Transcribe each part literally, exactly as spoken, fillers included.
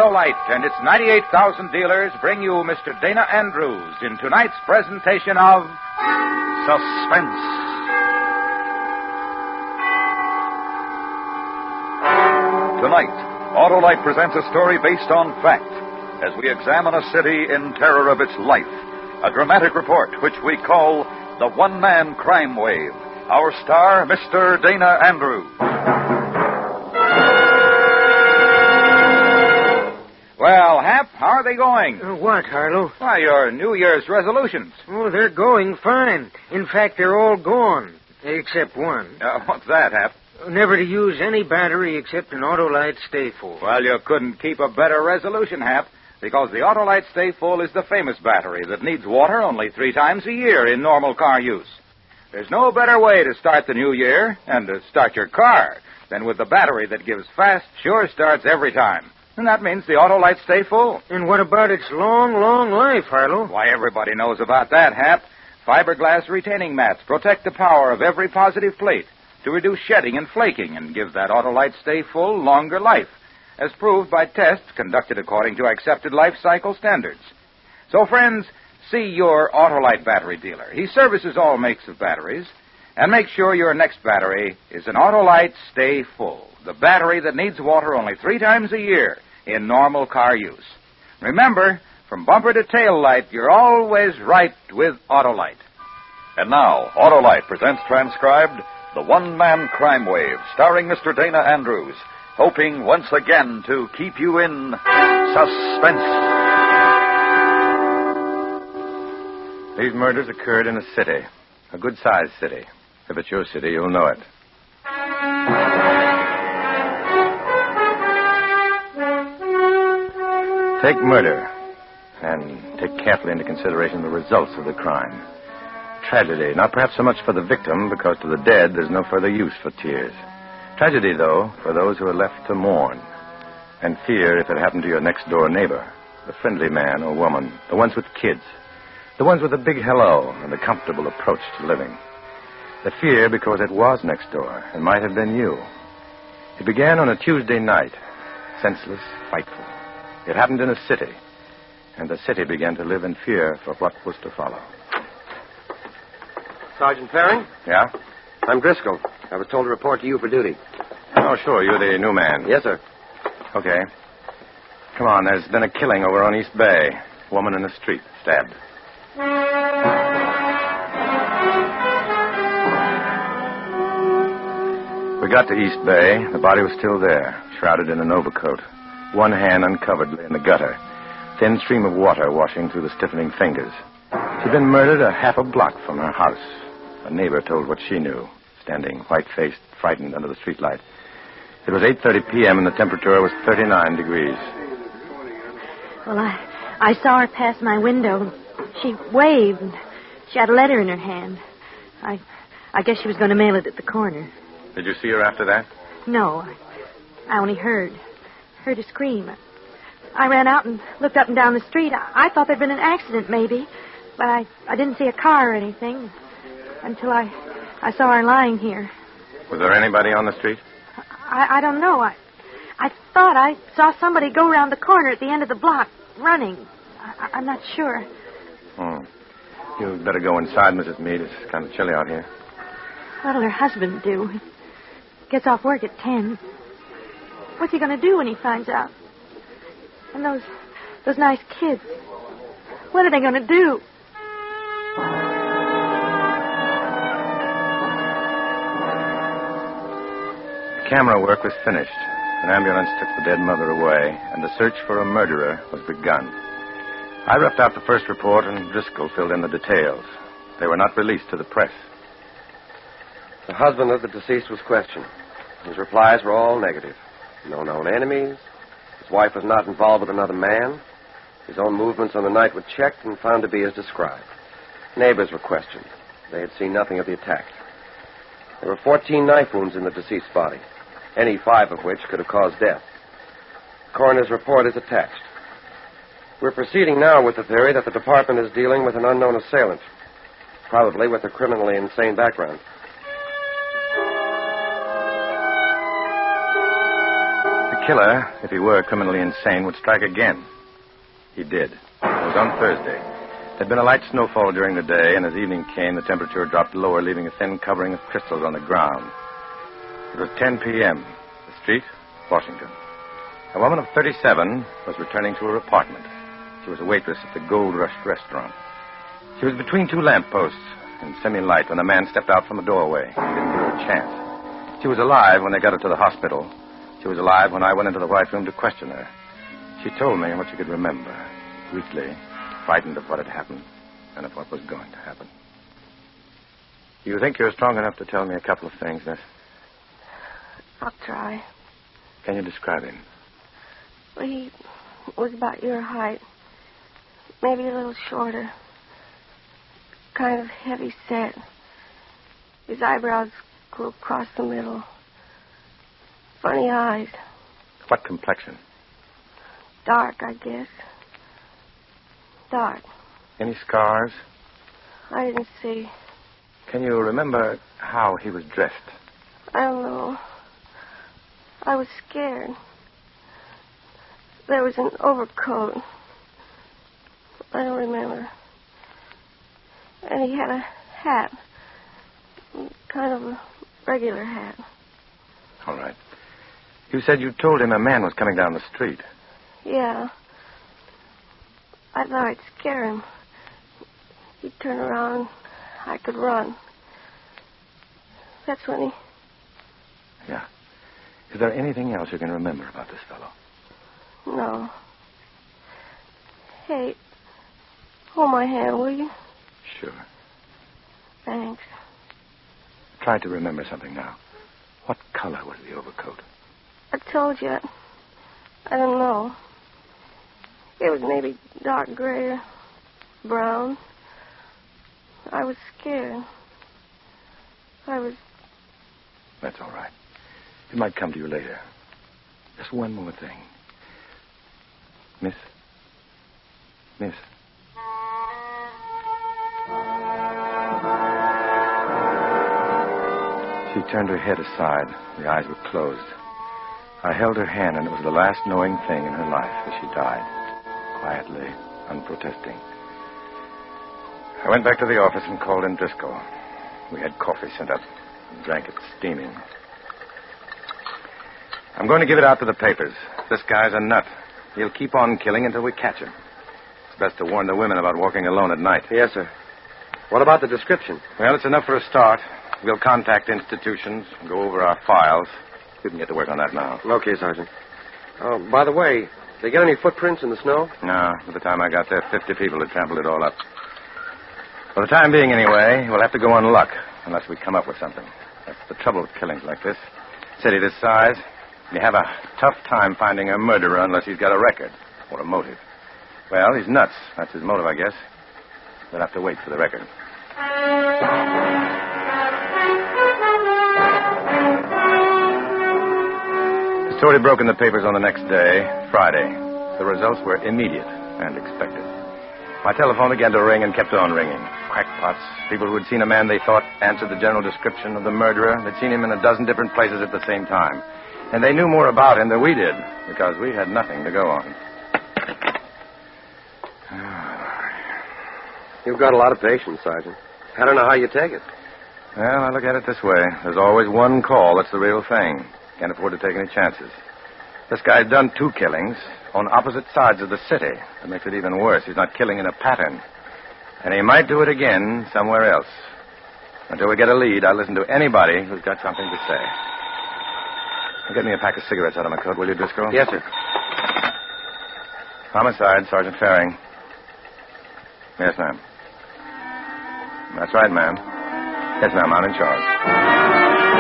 Autolite and its ninety-eight thousand dealers bring you Mister Dana Andrews in tonight's presentation of Suspense. Tonight, Autolite presents a story based on fact as we examine a city in terror of its life. A dramatic report which we call The One-Man Crime Wave. Our star, Mister Dana Andrews. Well, Hap, how are they going? Uh, what, Harlow? Why, your New Year's resolutions. Oh, they're going fine. In fact, they're all gone, except one. Uh, what's that, Hap? Never to use any battery except an Autolite Stay Full. Well, you couldn't keep a better resolution, Hap, because the Autolite Stay Full is the famous battery that needs water only three times a year in normal car use. There's no better way to start the new year and to start your car than with the battery that gives fast, sure starts every time. And that means the Autolite Stay Full. And what about its long, long life, Harlow? Why, everybody knows about that, Hap. Fiberglass retaining mats protect the power of every positive plate to reduce shedding and flaking and give that Autolite Stay Full longer life, as proved by tests conducted according to accepted life cycle standards. So, friends, see your Autolite battery dealer. He services all makes of batteries, and make sure your next battery is an Autolite Stay Full, the battery that needs water only three times a year in normal car use. Remember, from bumper to tail light, you're always right with Autolite. And now, Autolite presents transcribed The One-Man Crime Wave, starring Mister Dana Andrews, hoping once again to keep you in suspense. These murders occurred in a city, a good-sized city. If it's your city, you'll know it. Take murder, and take carefully into consideration the results of the crime. Tragedy, not perhaps so much for the victim, because to the dead there's no further use for tears. Tragedy, though, for those who are left to mourn. And fear if it happened to your next-door neighbor, the friendly man or woman, the ones with kids, the ones with a big hello and a comfortable approach to living. The fear because it was next door and might have been you. It began on a Tuesday night, senseless, frightful. It happened in a city, and the city began to live in fear for what was to follow. Sergeant Perry? Yeah? I'm Driscoll. I was told to report to you for duty. Oh, sure, you're the new man. Yes, sir. Okay. Come on, there's been a killing over on East Bay. Woman in the street, stabbed. We got to East Bay. The body was still there, shrouded in an overcoat. One hand uncovered lay in the gutter. Thin stream of water washing through the stiffening fingers. She'd been murdered a half a block from her house. A neighbor told what she knew, standing white-faced, frightened under the streetlight. It was eight thirty p.m. and the temperature was thirty-nine degrees. Well, I, I saw her pass my window. She waved, and she had a letter in her hand. I, I guess she was going to mail it at the corner. Did you see her after that? No, I, I only heard, heard her scream. I ran out and looked up and down the street. I, I thought there'd been an accident, maybe, but I, I didn't see a car or anything until I, I saw her lying here. Was there anybody on the street? I, I don't know. I, I thought I saw somebody go around the corner at the end of the block, running. I, I'm not sure. Hmm. You'd better go inside, Missus Meade. It's kind of chilly out here. What'll her husband do? He gets off work at ten. What's he going to do when he finds out? And those, those nice kids. What are they going to do? The camera work was finished. An ambulance took the dead mother away, and the search for a murderer was begun. I roughed out the first report, and Driscoll filled in the details. They were not released to the press. The husband of the deceased was questioned. His replies were all negative. No known enemies. His wife was not involved with another man. His own movements on the night were checked and found to be as described. Neighbors were questioned. They had seen nothing of the attack. There were fourteen knife wounds in the deceased's body, any five of which could have caused death. The coroner's report is attached. We're proceeding now with the theory that the department is dealing with an unknown assailant, probably with a criminally insane background. The killer, if he were criminally insane, would strike again. He did. It was on Thursday. There had been a light snowfall during the day, and as evening came, the temperature dropped lower, leaving a thin covering of crystals on the ground. It was ten p.m. The street, Washington. A woman of thirty-seven was returning to her apartment. She was a waitress at the Gold Rush restaurant. She was between two lampposts in semi-light when a man stepped out from a doorway. He didn't give her a chance. She was alive when they got her to the hospital. She was alive when I went into the White Room to question her. She told me what she could remember, weakly, frightened of what had happened and of what was going to happen. You think you're strong enough to tell me a couple of things, Miss? I'll try. Can you describe him? Well, he was about your height. Maybe a little shorter. Kind of heavy set. His eyebrows go across the middle. Funny eyes. What complexion? Dark, I guess. Dark. Any scars? I didn't see. Can you remember how he was dressed? I don't know. I was scared. There was an overcoat. I don't remember. And he had a hat. Kind of a regular hat. All right. You said you told him a man was coming down the street. Yeah. I thought I'd scare him. He'd turn around. I could run. That's when he... Yeah. Is there anything else you can remember about this fellow? No. Hey, hold my hand, will you? Sure. Thanks. Try to remember something now. What color was the overcoat? I told you. I don't know. It was maybe dark gray or brown. I was scared. I was... That's all right. It might come to you later. Just one more thing. Miss? Miss? She turned her head aside. The eyes were closed. I held her hand, and it was the last knowing thing in her life as she died. Quietly, unprotesting. I went back to the office and called in Driscoll. We had coffee sent up and drank it steaming. I'm going to give it out to the papers. This guy's a nut. He'll keep on killing until we catch him. It's best to warn the women about walking alone at night. Yes, sir. What about the description? Well, it's enough for a start. We'll contact institutions and go over our files. We can get to work on that now. Okay, Sergeant. Oh, by the way, did they get any footprints in the snow? No. By the time I got there, fifty people had trampled it all up. For the time being, anyway, we'll have to go on luck, unless we come up with something. That's the trouble with killings like this. City this size, you have a tough time finding a murderer unless he's got a record or a motive. Well, he's nuts. That's his motive, I guess. We'll have to wait for the record. The story broke in the papers on the next day, Friday. The results were immediate and expected. My telephone began to ring and kept on ringing. Crackpots, people who had seen a man they thought answered the general description of the murderer. They'd seen him in a dozen different places at the same time. And they knew more about him than we did, because we had nothing to go on. You've got a lot of patience, Sergeant. I don't know how you take it. Well, I look at it this way. There's always one call that's the real thing. Can't afford to take any chances. This guy's done two killings on opposite sides of the city. That makes it even worse. He's not killing in a pattern. And he might do it again somewhere else. Until we get a lead, I'll listen to anybody who's got something to say. Now, get me a pack of cigarettes out of my coat, will you, Driscoll? Yes, sir. Homicide, Sergeant Faring. Yes, ma'am. That's right, ma'am. Yes, ma'am, I'm in charge.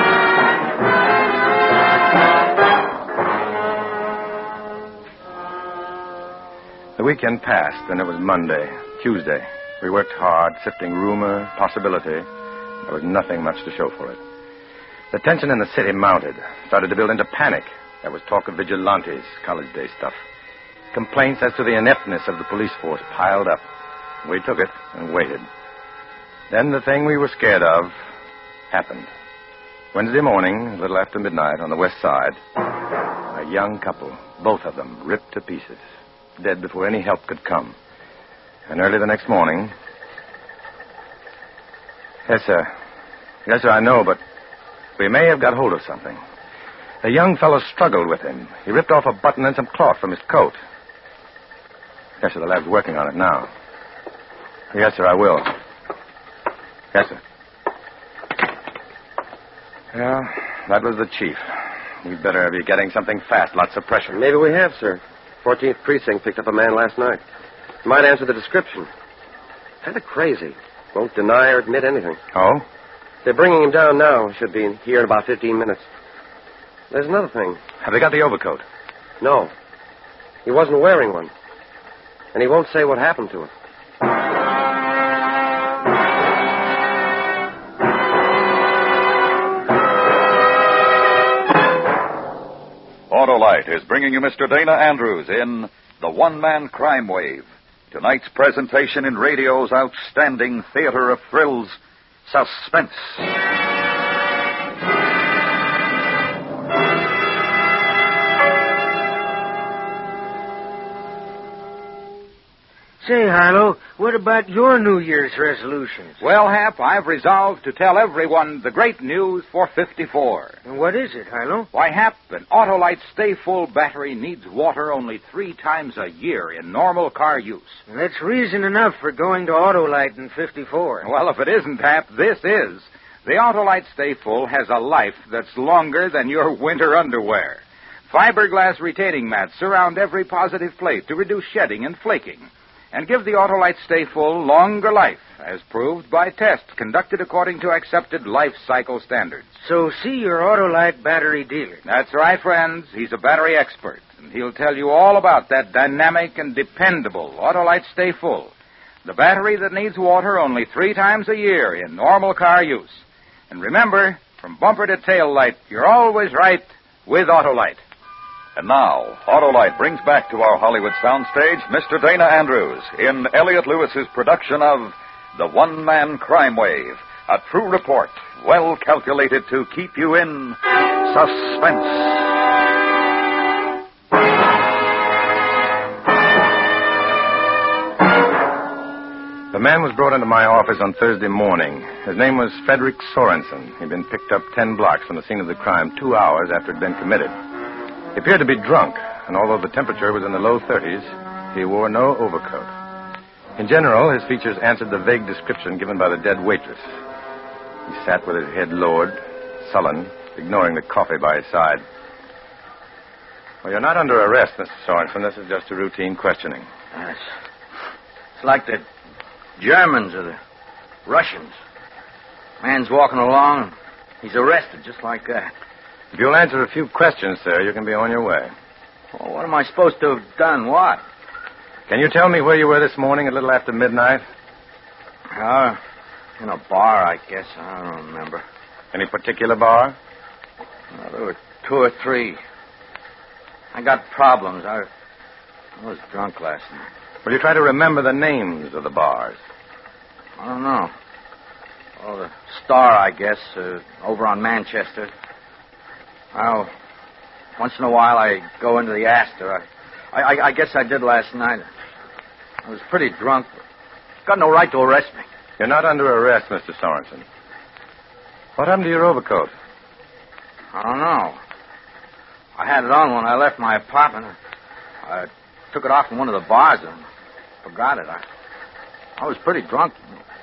The weekend passed, and it was Monday, Tuesday. We worked hard, sifting rumor, possibility. There was nothing much to show for it. The tension in the city mounted, started to build into panic. There was talk of vigilantes, college day stuff. Complaints as to the ineptness of the police force piled up. We took it and waited. Then the thing we were scared of happened. Wednesday morning, a little after midnight, on the west side, a A young couple, both of them, ripped to pieces, dead before any help could come. And early the next morning... Yes, sir. Yes, sir, I know, but we may have got hold of something. The young fellow struggled with him. He ripped off a button and some cloth from his coat. Yes, sir, the lab's working on it now. Yes, sir, I will. Yes, sir. Yeah, that was the chief. We'd better be getting something fast. Lots of pressure. Maybe we have, sir. fourteenth Precinct picked up a man last night. He might answer the description. Kind of crazy. Won't deny or admit anything. Oh? They're bringing him down now. He should be here in about fifteen minutes. There's another thing. Have they got the overcoat? No. He wasn't wearing one. And he won't say what happened to it. Autolite is bringing you Mister Dana Andrews in The One-Man Crime Wave. Tonight's presentation in radio's outstanding theater of thrills, Suspense. Say, Harlow, what about your New Year's resolutions? Well, Hap, I've resolved to tell everyone the great news for fifty-four. And what is it, Harlow? Why, Hap, an Autolite Stay Full battery needs water only three times a year in normal car use. And that's reason enough for going to Autolite in fifty-four. Well, if it isn't, Hap, this is. The Autolite Stay Full has a life that's longer than your winter underwear. Fiberglass retaining mats surround every positive plate to reduce shedding and flaking, and give the Autolite Stay Full longer life, as proved by tests conducted according to accepted life cycle standards. So see your Autolite battery dealer. That's right, friends. He's a battery expert, and he'll tell you all about that dynamic and dependable Autolite Stay Full, the battery that needs water only three times a year in normal car use. And remember, from bumper to tail light, you're always right with Autolite. And now, Autolite brings back to our Hollywood soundstage Mister Dana Andrews in Elliot Lewis's production of The One-Man Crime Wave, a true report well calculated to keep you in suspense. The man was brought into my office on Thursday morning. His name was Frederick Sorensen. He'd been picked up ten blocks from the scene of the crime two hours after it had been committed. He appeared to be drunk, and although the temperature was in the low thirties, he wore no overcoat. In general, his features answered the vague description given by the dead waitress. He sat with his head lowered, sullen, ignoring the coffee by his side. Well, you're not under arrest, Mister Sorensen. This is just a routine questioning. Yes. It's like the Germans or the Russians. Man's walking along, he's arrested just like that. If you'll answer a few questions, sir, you can be on your way. Well, what am I supposed to have done? What? Can you tell me where you were this morning a little after midnight? Uh, in a bar, I guess. I don't remember. Any particular bar? Well, there were two or three. I got problems. I, I was drunk last night. Will you try to remember the names of the bars? I don't know. Oh, the Star, I guess, uh, over on Manchester. Well, once in a while I go into the Astor. I, I, I guess I did last night. I was pretty drunk. Got no right to arrest me. You're not under arrest, Mister Sorensen. What happened to your overcoat? I don't know. I had it on when I left my apartment. I took it off in one of the bars and forgot it. I, I was pretty drunk.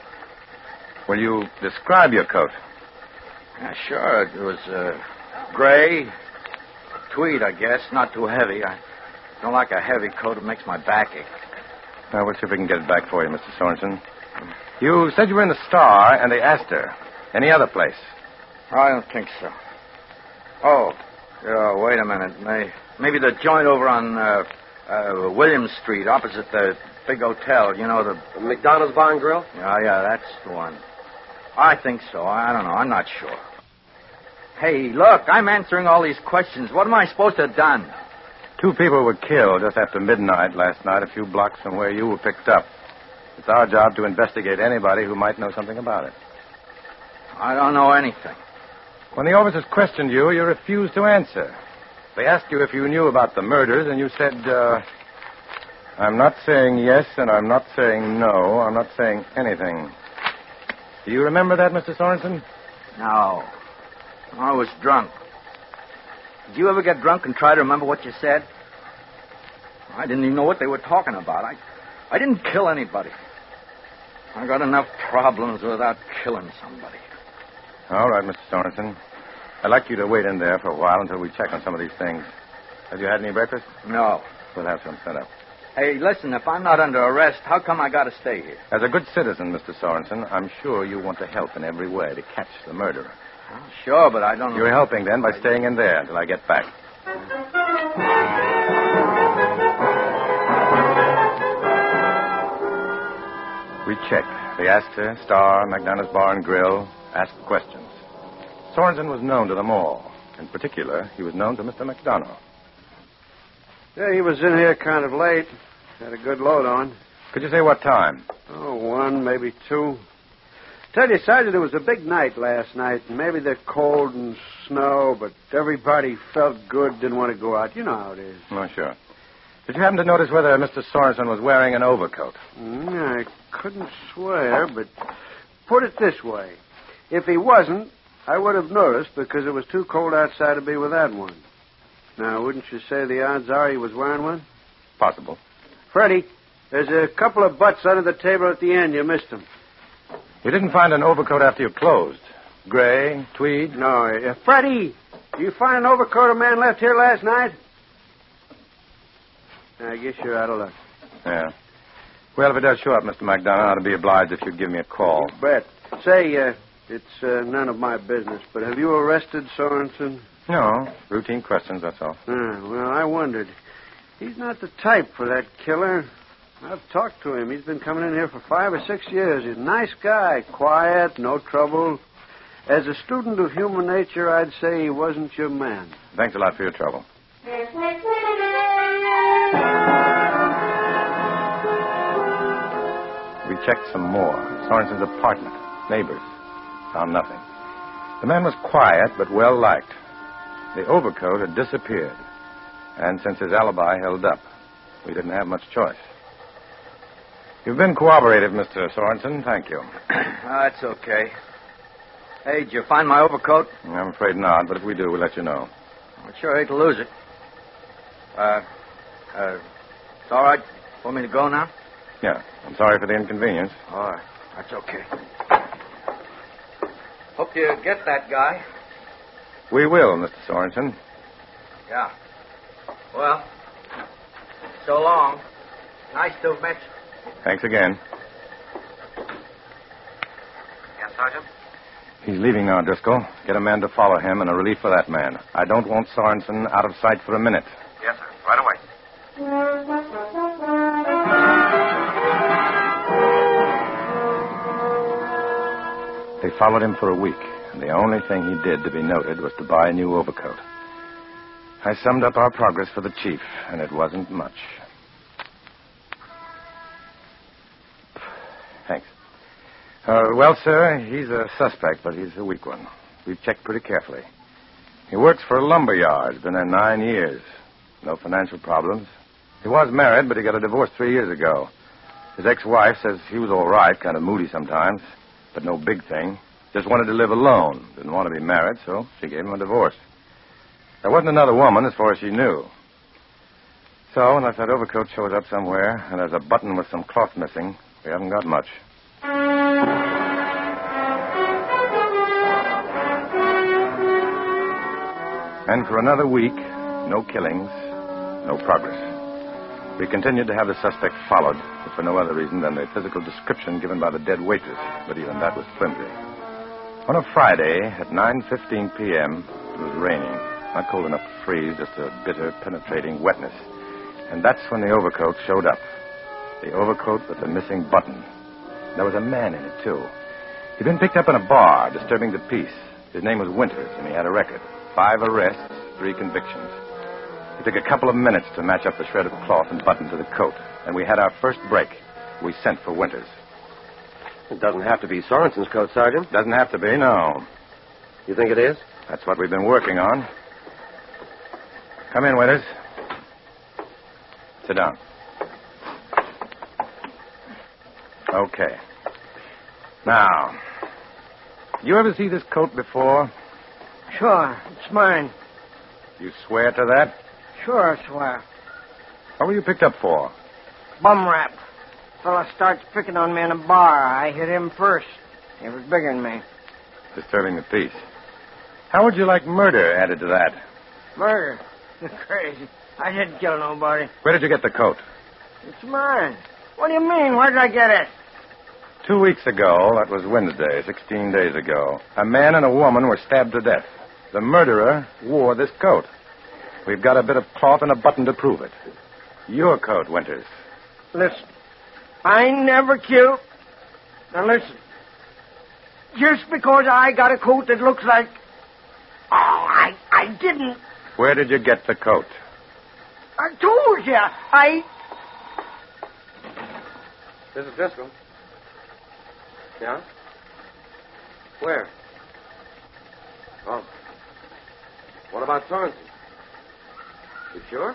Will you describe your coat? Yeah, sure. It was uh, gray, tweed, I guess. Not too heavy. I don't like a heavy coat. It makes my back ache. Well, we'll see if we can get it back for you, Mister Sorensen. You said you were in the Star and the Astor. Any other place? I don't think so. Oh, yeah, wait a minute. May, maybe the joint over on uh, uh, Williams Street, opposite the big hotel. You know, the... the McDonald's Bar and Grill? Yeah, yeah, that's the one. I think so. I don't know. I'm not sure. Hey, look, I'm answering all these questions. What am I supposed to have done? Two people were killed just after midnight last night, a few blocks from where you were picked up. It's our job to investigate anybody who might know something about it. I don't know anything. When the officers questioned you, you refused to answer. They asked you if you knew about the murders, and you said, uh, I'm not saying yes, and I'm not saying no. I'm not saying anything. Do you remember that, Mister Sorensen? No. I was drunk. Did you ever get drunk and try to remember what you said? I didn't even know what they were talking about. I, I didn't kill anybody. I got enough problems without killing somebody. All right, Mister Sorensen. I'd like you to wait in there for a while until we check on some of these things. Have you had any breakfast? No. We'll have some sent up. Hey, listen, if I'm not under arrest, how come I got to stay here? As a good citizen, Mister Sorensen, I'm sure you want to help in every way to catch the murderer. Oh, sure, but I don't know. You're helping, then, by staying in there until I get back. We checked. The Astor, Star, McDonough's Bar and Grill, asked questions. Sorensen was known to them all. In particular, he was known to Mister McDonough. Yeah, he was in here kind of late. Had a good load on. Could you say what time? Oh, one, maybe two. Ted decided it was a big night last night, and maybe the cold and snow, but everybody felt good, didn't want to go out. You know how it is. Oh, sure. Did you happen to notice whether Mister Sorensen was wearing an overcoat? Mm, I couldn't swear, but put it this way. If he wasn't, I would have noticed because it was too cold outside to be without one. Now, wouldn't you say the odds are he was wearing one? Possible. Freddie, there's a couple of butts under the table at the end. You missed them. You didn't find an overcoat after you closed? Gray, tweed? No. Uh, Freddie, did you find an overcoat a man left here last night? I guess you're out of luck. Yeah. Well, if it does show up, Mister McDonough, I'd be obliged if you'd give me a call. You bet. Say, uh, it's uh, none of my business, but have you arrested Sorensen? No. Routine questions, that's all. Ah, well, I wondered. He's not the type for that killer. I've talked to him. He's been coming in here for five or six years. He's a nice guy, quiet, no trouble. As a student of human nature, I'd say he wasn't your man. Thanks a lot for your trouble. We checked some more. Sorensen's apartment, neighbors. Found nothing. The man was quiet, but well-liked. The overcoat had disappeared. And since his alibi held up, we didn't have much choice. You've been cooperative, Mister Sorensen. Thank you. That's okay. Hey, did you find my overcoat? I'm afraid not, but if we do, we'll let you know. I'd sure hate to lose it. Uh, uh, it's all right for me to go now? Yeah. I'm sorry for the inconvenience. All right. That's okay. Hope you get that guy. We will, Mister Sorensen. Yeah. Well, so long. Nice to have met you. Thanks again. Yes, Sergeant? He's leaving now, Driscoll. Get a man to follow him and a relief for that man. I don't want Sorensen out of sight for a minute. Yes, sir. Right away. They followed him for a week, and the only thing he did to be noted was to buy a new overcoat. I summed up our progress for the chief, and it wasn't much. Thanks. Uh, well, sir, he's a suspect, but he's a weak one. We've checked pretty carefully. He works for a lumber yard. Been there nine years. No financial problems. He was married, but he got a divorce three years ago. His ex-wife says he was all right, kind of moody sometimes, but no big thing. Just wanted to live alone. Didn't want to be married, so she gave him a divorce. There wasn't another woman as far as she knew. So, unless that overcoat shows up somewhere and there's a button with some cloth missing, we haven't got much. And for another week, no killings, no progress. We continued to have the suspect followed, if for no other reason than the physical description given by the dead waitress, but even that was flimsy. On a Friday at nine fifteen p.m., it was raining. Not cold enough to freeze, just a bitter, penetrating wetness. And that's when the overcoat showed up. The overcoat with the missing button. There was a man in it, too. He'd been picked up in a bar, disturbing the peace. His name was Winters, and he had a record. Five arrests, three convictions. It took a couple of minutes to match up the shred of cloth and button to the coat. And we had our first break. We sent for Winters. It doesn't have to be Sorensen's coat, Sergeant. Doesn't have to be, no. You think it is? That's what we've been working on. Come in, Winters. Sit down. Okay. Now, you ever see this coat before? Sure, it's mine. You swear to that? Sure, I swear. What were you picked up for? Bum rap. Fella starts picking on me in a bar. I hit him first. He was bigger than me. Disturbing the peace. How would you like murder added to that? Murder? You're crazy. I didn't kill nobody. Where did you get the coat? It's mine. What do you mean? Where did I get it? Two weeks ago, that was Wednesday, sixteen days ago, a man and a woman were stabbed to death. The murderer wore this coat. We've got a bit of cloth and a button to prove it. Your coat, Winters. Listen, I never killed. Now listen. Just because I got a coat that looks like... Oh, I, I didn't. Where did you get the coat? I told you. I... This is Driscoll. Yeah? Where? Oh. What about Sorensen? You sure?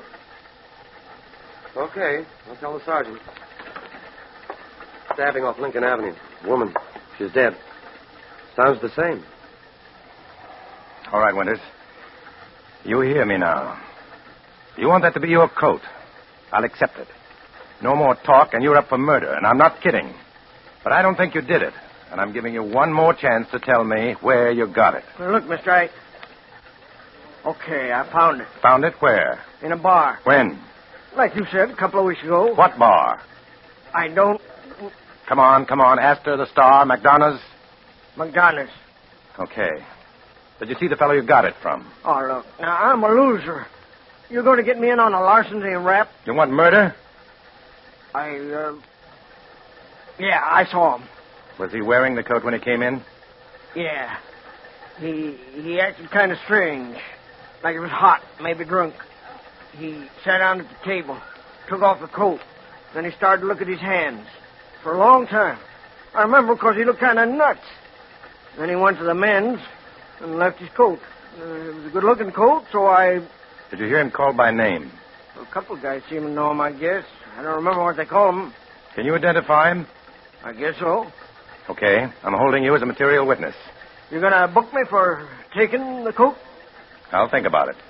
Okay. I'll tell the sergeant. Stabbing off Lincoln Avenue. Woman. She's dead. Sounds the same. All right, Winters. You hear me now. You want that to be your coat. I'll accept it. No more talk, and you're up for murder, and I'm not kidding. But I don't think you did it, and I'm giving you one more chance to tell me where you got it. Well, look, mister, I... Okay, I found it. Found it where? In a bar. When? Like you said, a couple of weeks ago. What bar? I don't... Come on, come on. Astor, the Star, McDonough's? McDonough's. Okay. Did you see the fellow you got it from? Oh, look, now, I'm a loser. You're going to get me in on a larceny and rap? You want murder? I, uh... Yeah, I saw him. Was he wearing the coat when he came in? Yeah. He he acted kind of strange. Like it was hot, maybe drunk. He sat down at the table, took off the coat. Then he started to look at his hands. For a long time. I remember because he looked kind of nuts. Then he went to the men's and left his coat. Uh, it was a good-looking coat, so I... Did you hear him called by name? A couple of guys seem to know him, I guess. I don't remember what they call him. Can you identify him? I guess so. Okay. I'm holding you as a material witness. You're going to book me for taking the coat? I'll think about it.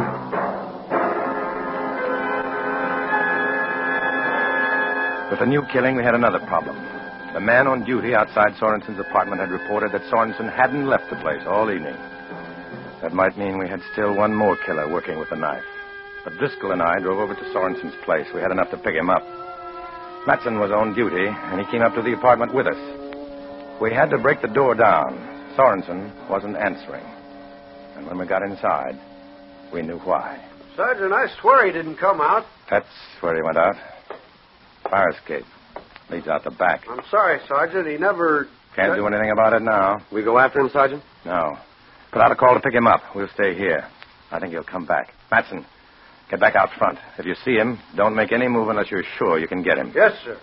With the new killing, we had another problem. The man on duty outside Sorensen's apartment had reported that Sorensen hadn't left the place all evening. That might mean we had still one more killer working with a knife. But Driscoll and I drove over to Sorensen's place. We had enough to pick him up. Matson was on duty, and he came up to the apartment with us. We had to break the door down. Sorensen wasn't answering. And when we got inside, we knew why. Sergeant, I swear he didn't come out. That's where he went out. Fire escape. Leads out the back. I'm sorry, Sergeant. He never... Can't do anything about it now. We go after him, Sergeant? No. Put out a call to pick him up. We'll stay here. I think he'll come back. Matson, get back out front. If you see him, don't make any move unless you're sure you can get him. Yes, sir.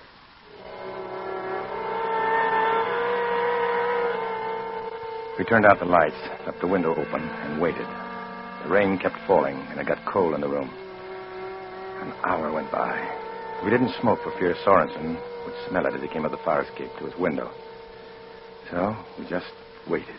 We turned out the lights, left the window open, and waited. The rain kept falling, and it got cold in the room. An hour went by. We didn't smoke for fear Sorensen would smell it as he came up the fire escape to his window. So we just waited.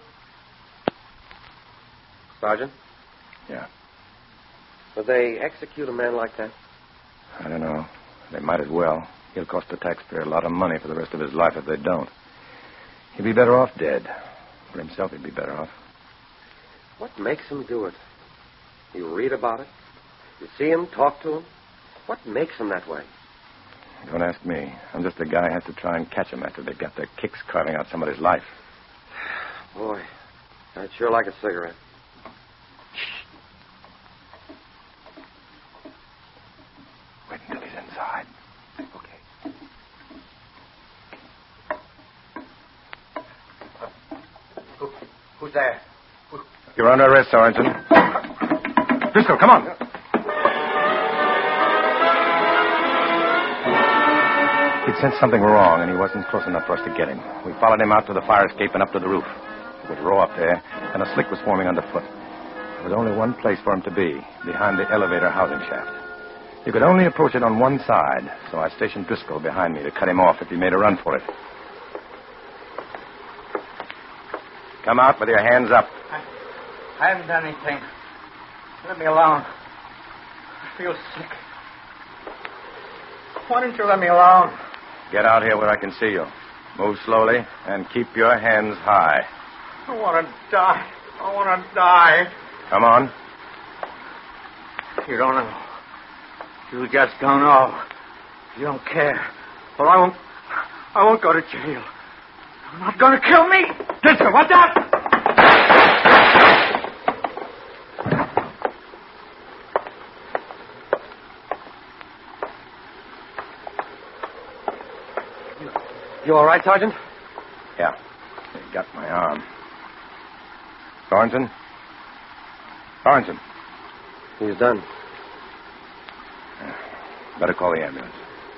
Sergeant? Yeah. Would they execute a man like that? I don't know. They might as well. He'll cost the taxpayer a lot of money for the rest of his life if they don't. He'd be better off dead. For himself, he'd be better off. What makes him do it? You read about it? You see him, talk to him? What makes him that way? Don't ask me. I'm just the guy who has to try and catch him after they've got their kicks carving out somebody's life. Boy, I'd sure like a cigarette. Wait until he's inside. Okay. Who, who's there? Who? You're under arrest, Sorensen. Driscoll, come on. He'd sensed something wrong, and he wasn't close enough for us to get him. We followed him out to the fire escape and up to the roof. It was raw up there, and a slick was forming underfoot. There was only one place for him to be, behind the elevator housing shaft. You could only approach it on one side, so I stationed Driscoll behind me to cut him off if he made a run for it. Come out with your hands up. I, I haven't done anything. Let me alone. I feel sick. Why don't you let me alone? Get out here where I can see you. Move slowly and keep your hands high. I want to die. I want to die. Come on. You don't know. You just don't know. You don't care. Well, I won't. I won't go to jail. You're not going to kill me. Driscoll, what's up? You, you all right, Sergeant? Yeah. They got my arm. Thornton? Thornton. He's done. Better call the ambulance.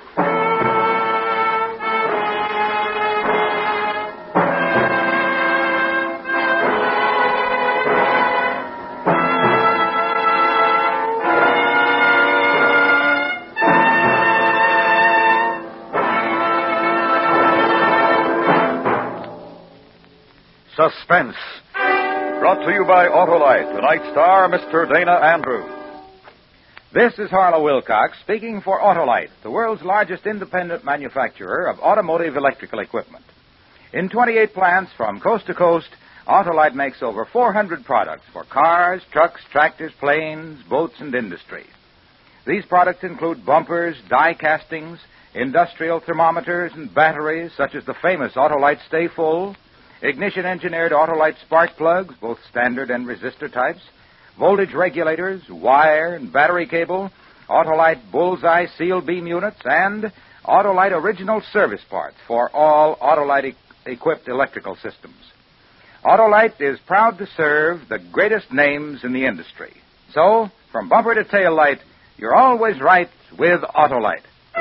Suspense. Brought to you by Autolite. Tonight's star, Mister Dana Andrews. This is Harlow Wilcox speaking for Autolite, the world's largest independent manufacturer of automotive electrical equipment. In twenty-eight plants from coast to coast, Autolite makes over four hundred products for cars, trucks, tractors, planes, boats, and industry. These products include bumpers, die castings, industrial thermometers, and batteries such as the famous Autolite Stay Full, ignition-engineered Autolite spark plugs, both standard and resistor types, voltage regulators, wire and battery cable, Autolite bullseye seal beam units, and Autolite original service parts for all Autolite-equipped electrical systems. Autolite is proud to serve the greatest names in the industry. So, from bumper to tail light, you're always right with Autolite.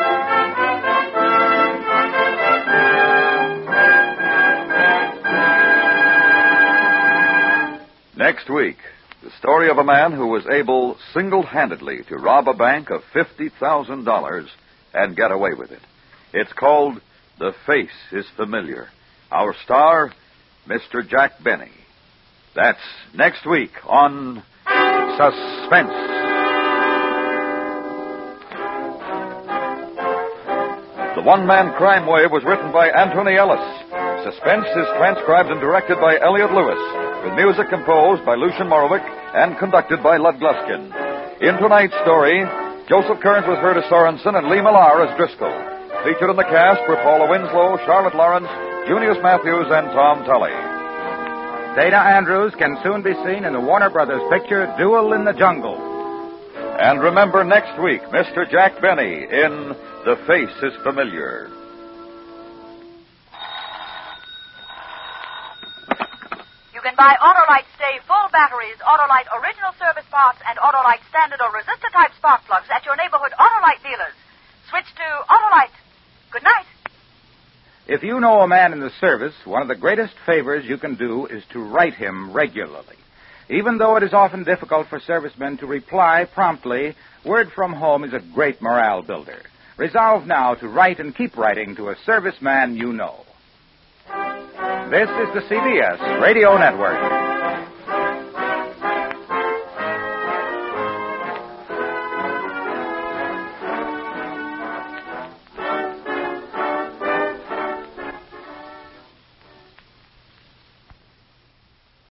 Next week, the story of a man who was able single-handedly to rob a bank of fifty thousand dollars and get away with it. It's called The Face is Familiar. Our star, Mister Jack Benny. That's next week on Suspense. The One-Man Crime Wave was written by Anthony Ellis. Suspense is transcribed and directed by Elliot Lewis, with music composed by Lucian Morowick and conducted by Lud Gluskin. In tonight's story, Joseph Kearns was heard as Sorensen and Lee Millar as Driscoll. Featured in the cast were Paula Winslow, Charlotte Lawrence, Junius Matthews, and Tom Tully. Dana Andrews can soon be seen in the Warner Brothers picture Duel in the Jungle. And remember next week, Mister Jack Benny in The Face is Familiar. You can buy Autolite Stay Full batteries, Autolite original service parts, and Autolite standard or resistor type spark plugs at your neighborhood Autolite dealers. Switch to Autolite. Good night. If you know a man in the service, one of the greatest favors you can do is to write him regularly. Even though it is often difficult for servicemen to reply promptly, word from home is a great morale builder. Resolve now to write and keep writing to a serviceman you know. This is the C B S Radio Network.